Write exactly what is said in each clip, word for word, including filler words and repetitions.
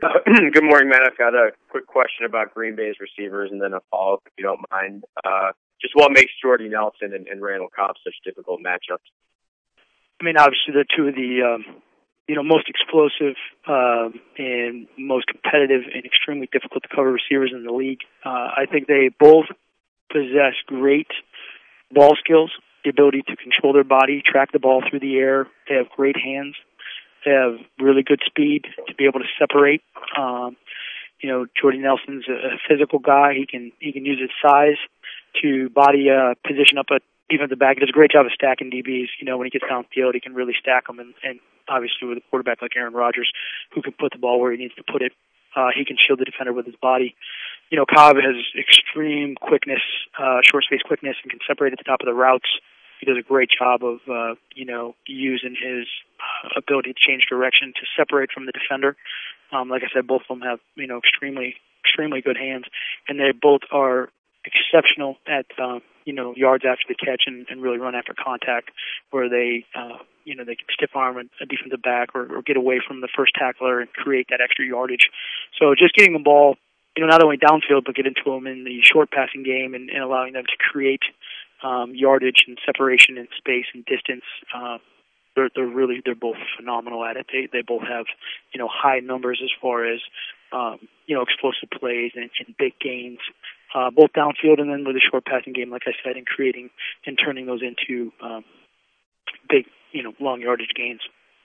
Uh, good morning, Matt. I've got a quick question about Green Bay's receivers and then a follow-up, if you don't mind. Uh, just what makes Jordy Nelson and, and Randall Cobb such difficult matchups? I mean, obviously, they're two of the um, you know most explosive uh, and most competitive and extremely difficult to cover receivers in the league. Uh, I think they both possess great ball skills, the ability to control their body, track the ball through the air. They have great hands. They have really good speed to be able to separate. Um, you know, Jordy Nelson's a, a physical guy. He can he can use his size to body uh, position up a defensive back. He does a great job of stacking D Bs. You know, when he gets downfield, he can really stack them. And, and obviously with a quarterback like Aaron Rodgers, who can put the ball where he needs to put it, uh, he can shield the defender with his body. You know, Cobb has extreme quickness, uh, short space quickness, and can separate at the top of the routes. He does a great job of, uh, you know, using his uh, ability to change direction to separate from the defender. Um, like I said, both of them have, you know, extremely, extremely good hands, and they both are exceptional at, um, you know, yards after the catch and, and really run after contact, where they, uh, you know, they can stiff arm a defensive back or, or get away from the first tackler and create that extra yardage. So just getting the ball, you know, not only downfield, but get into them in the short passing game and, and allowing them to create um, yardage and separation and space and distance. Uh, they're, they're really, they're both phenomenal at it. They, they both have, you know, high numbers as far as, um, you know, explosive plays and, and big gains, uh, both downfield and then with a short passing game, like I said, and creating and turning those into um, big, you know, long yardage gains.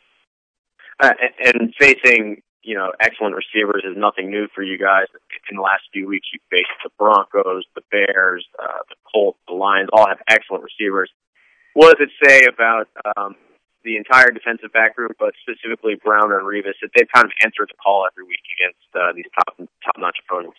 Uh, and, and facing, you know, excellent receivers is nothing new for you guys. In the last few weeks, you faced the Broncos, the Bears, uh, the Colts, the Lions, all have excellent receivers. What does it say about um, the entire defensive back group, but specifically Brown and Revis, that they've kind of answered the call every week against uh, these top top-notch opponents?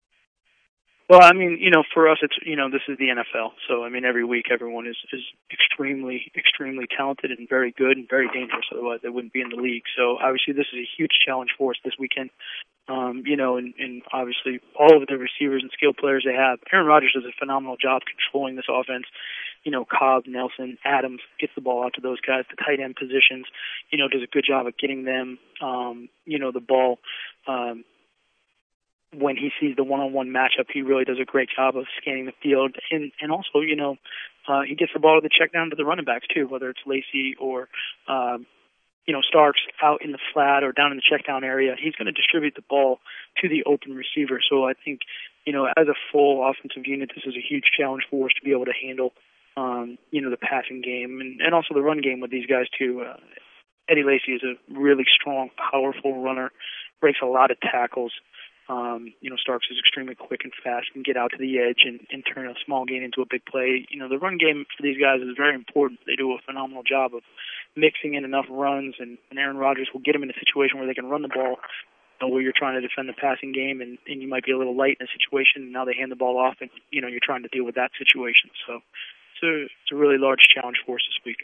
Well, I mean, you know, for us, it's, you know, this is the N F L. So, I mean, every week everyone is, is extremely, extremely talented and very good and very dangerous. Otherwise, they wouldn't be in the league. So, obviously, this is a huge challenge for us this weekend. Um, you know, and, and obviously all of the receivers and skill players they have. Aaron Rodgers does a phenomenal job controlling this offense. You know, Cobb, Nelson, Adams gets the ball out to those guys. The tight end positions, you know, does a good job of getting them, um, you know, the ball. Um, when he sees the one-on-one matchup, he really does a great job of scanning the field. And, and also, you know, uh, he gets the ball to the check down to the running backs, too, whether it's Lacy or, um, you know, Starks out in the flat or down in the check down area. He's going to distribute the ball to the open receiver. So I think, you know, as a full offensive unit, this is a huge challenge for us to be able to handle, um, you know, the passing game and, and also the run game with these guys, too. Uh, Eddie Lacy is a really strong, powerful runner, breaks a lot of tackles. Um, you know, Starks is extremely quick and fast and get out to the edge and, and turn a small gain into a big play. You know, the run game for these guys is very important. They do a phenomenal job of mixing in enough runs, and, and Aaron Rodgers will get them in a situation where they can run the ball, you know, where you're trying to defend the passing game, and, and you might be a little light in a situation, and now they hand the ball off, and, you know, you're trying to deal with that situation. So it's a, it's a really large challenge for us this week.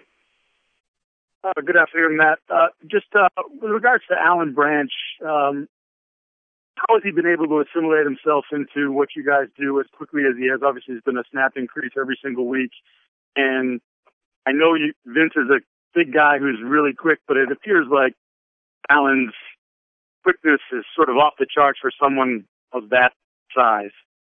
Uh, good afternoon, Matt. Uh, just uh, with regards to Alan Branch, um, how has he been able to assimilate himself into what you guys do as quickly as he has? Obviously, there's been a snap increase every single week. And I know you, Vince is a big guy who's really quick, but it appears like Alan's quickness is sort of off the charts for someone of that size.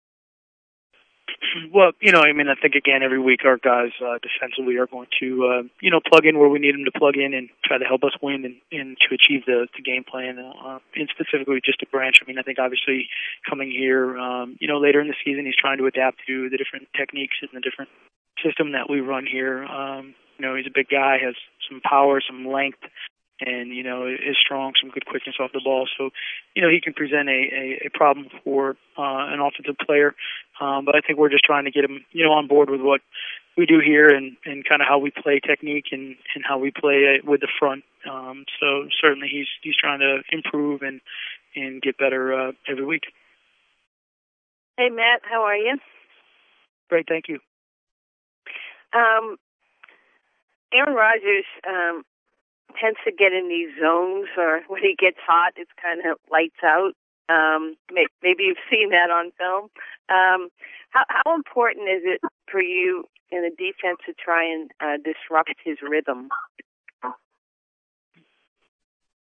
Well, you know, I mean, I think, again, every week our guys uh, defensively are going to, uh, you know, plug in where we need them to plug in and try to help us win and, and to achieve the, the game plan, uh, and specifically just a Branch. I mean, I think obviously coming here, um, you know, later in the season, he's trying to adapt to the different techniques and the different system that we run here. Um, you know, he's a big guy, has some power, some length, and, you know, is strong, some good quickness off the ball. So, you know, he can present a, a, a problem for uh, an offensive player. Um, but I think we're just trying to get him, you know, on board with what we do here and, and kind of how we play technique and, and how we play with the front. Um, so certainly he's he's trying to improve and, and get better uh, every week. Hey, Matt, how are you? Great, thank you. Um, Aaron Rodgers um, tends to get in these zones, or when he gets hot, it's kind of lights out. Um, maybe you've seen that on film. Um, how, how important is it for you in the defense to try and uh, disrupt his rhythm?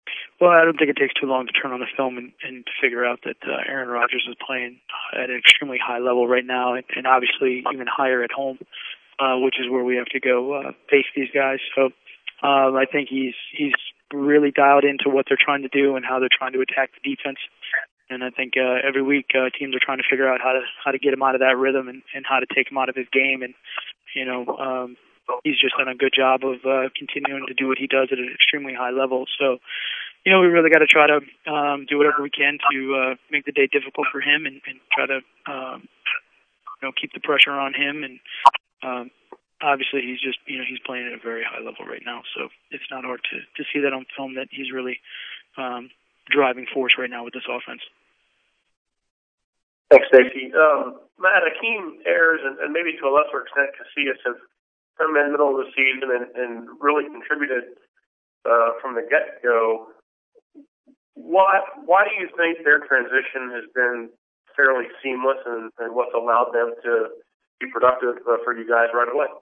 Well, I don't think it takes too long to turn on the film and, and figure out that uh, Aaron Rodgers is playing at an extremely high level right now, and, and obviously even higher at home, uh, which is where we have to go uh, face these guys. So uh, I think he's he's really dialed into what they're trying to do and how they're trying to attack the defense. And I think uh, every week uh, teams are trying to figure out how to how to get him out of that rhythm and, and how to take him out of his game. And you know, um, he's just done a good job of uh, continuing to do what he does at an extremely high level. So, you know, we really got to try to um, do whatever we can to uh, make the day difficult for him and, and try to, um, you know, keep the pressure on him. And um, obviously, he's just, you know, he's playing at a very high level right now. So it's not hard to, to see that on film that he's really um, driving force right now with this offense. Thanks, Stacey. Um, Matt, Akeem Ayers and, and maybe to a lesser extent Casillas have come in the middle of the season and, and really contributed uh, from the get-go. Why why do you think their transition has been fairly seamless and, and what's allowed them to be productive uh, for you guys right away?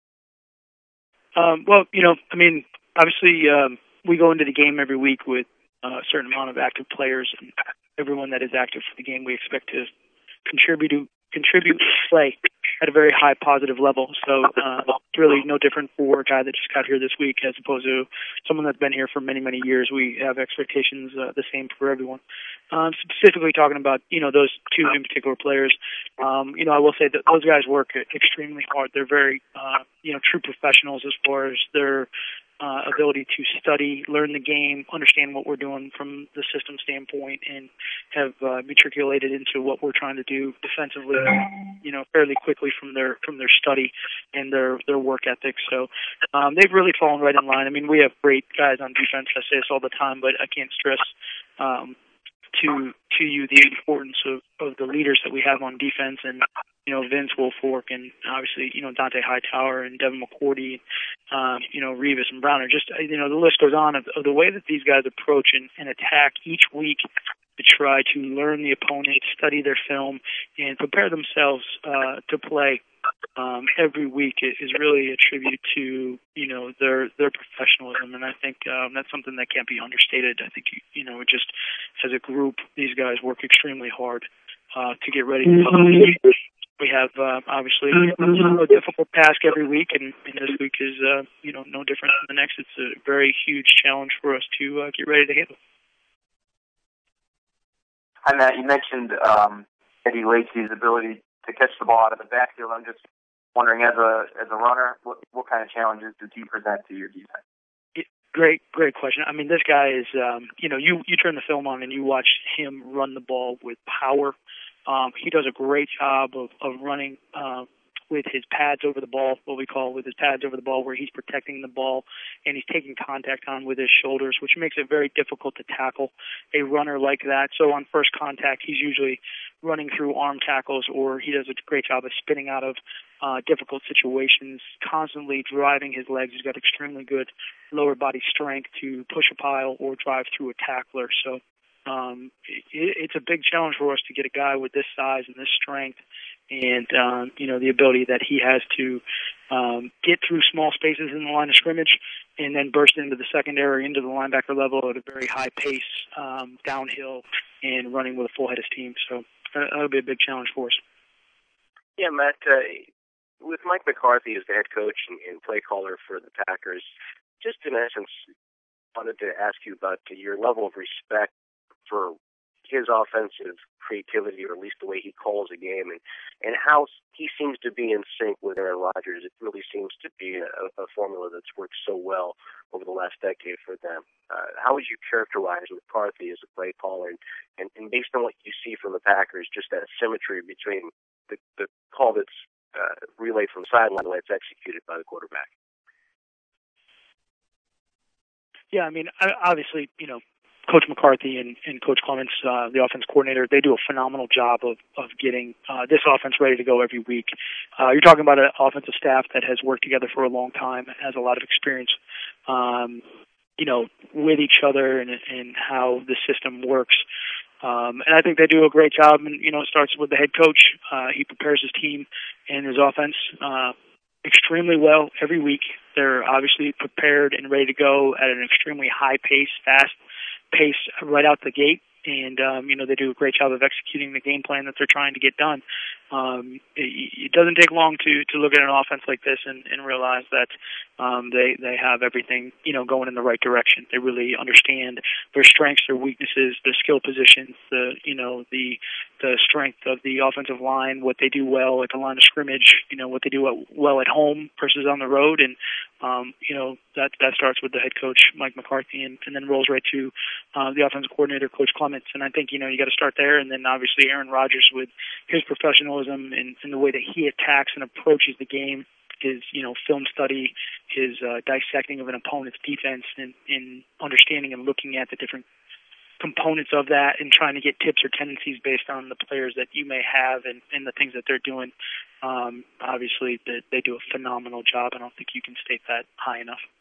Um, well, you know, I mean, obviously um, we go into the game every week with uh, a certain amount of active players, and everyone that is active for the game we expect to contribute to contribute to play at a very high positive level. So uh, it's really no different for a guy that just got here this week as opposed to someone that's been here for many, many years. We have expectations uh, the same for everyone. Um, specifically talking about, you know, those two in particular players, um, you know, I will say that those guys work extremely hard. They're very, uh, you know, true professionals as far as their uh, ability to study, learn the game, understand what we're doing from the system standpoint, and have uh, matriculated into what we're trying to do defensively, you know, fairly quickly from their from their study and their their work ethic. So um, they've really fallen right in line. I mean, we have great guys on defense. I say this all the time, but I can't stress um, to to you the importance of, of the leaders that we have on defense, and you know, Vince Wilfork, and obviously, you know, Dante Hightower and Devin McCourty, um, you know, Revis and Browner. Just, you know, the list goes on of, of the way that these guys approach and, and attack each week to try to learn the opponent, study their film, and prepare themselves uh, to play um, every week is really a tribute to, you know, their their professionalism. And I think um, that's something that can't be understated. I think, you know, just as a group, these guys work extremely hard uh, to get ready to play. We have, uh, obviously, a difficult task every week, and, and this week is, uh, you know, no different than the next. It's a very huge challenge for us to uh, get ready to handle. Hi, Matt. You mentioned um, Eddie Lacy's ability to catch the ball out of the backfield. I'm just wondering, as a as a runner, what, what kind of challenges does he present to your defense? Great, great question. I mean, this guy is, um, you know, you, you turn the film on and you watch him run the ball with power. Um, he does a great job of, of running uh, with his pads over the ball, what we call with his pads over the ball, where he's protecting the ball and he's taking contact on with his shoulders, which makes it very difficult to tackle a runner like that. So on first contact, he's usually running through arm tackles, or he does a great job of spinning out of uh, difficult situations, constantly driving his legs. He's got extremely good lower body strength to push a pile or drive through a tackler. So um, it, it's a big challenge for us to get a guy with this size and this strength and, um, you know, the ability that he has to um, get through small spaces in the line of scrimmage and then burst into the secondary, into the linebacker level at a very high pace, um, downhill, and running with a full head of steam. So uh, that'll be a big challenge for us. Yeah, Matt, uh, with Mike McCarthy as the head coach and, and play caller for the Packers, just in essence, wanted to ask you about your level of respect for his offensive creativity, or at least the way he calls a game, and, and how he seems to be in sync with Aaron Rodgers. It really seems to be a, a formula that's worked so well over the last decade for them. Uh, how would you characterize McCarthy as a play caller, and, and, and based on what you see from the Packers, just that symmetry between the, the call that's uh, relayed from the sideline and the way it's executed by the quarterback? Yeah, I mean, obviously, you know, Coach McCarthy and, and Coach Clements, uh, the offense coordinator, they do a phenomenal job of, of getting uh, this offense ready to go every week. Uh, you're talking about an offensive staff that has worked together for a long time, has a lot of experience, um, you know, with each other and, and how the system works. Um, and I think they do a great job. And, you know, it starts with the head coach. Uh, he prepares his team and his offense uh, extremely well every week. They're obviously prepared and ready to go at an extremely high pace, fast pace right out the gate. And, um, you know, they do a great job of executing the game plan that they're trying to get done. Um, it, it doesn't take long to, to look at an offense like this and, and realize that um, they, they have everything, you know, going in the right direction. They really understand their strengths, their weaknesses, their skill positions, the, you know, the the strength of the offensive line, what they do well at the line of scrimmage, you know, what they do well at home versus on the road. And, um, you know, that, that starts with the head coach, Mike McCarthy, and, and then rolls right to uh, the offensive coordinator, Coach Clements. And I think, you know, you got to start there. And then obviously Aaron Rodgers with his professionalism and, and the way that he attacks and approaches the game, his, you know, film study, his uh, dissecting of an opponent's defense, and, and understanding and looking at the different components of that and trying to get tips or tendencies based on the players that you may have and, and the things that they're doing. Um, obviously, they, they do a phenomenal job. I don't think you can state that high enough.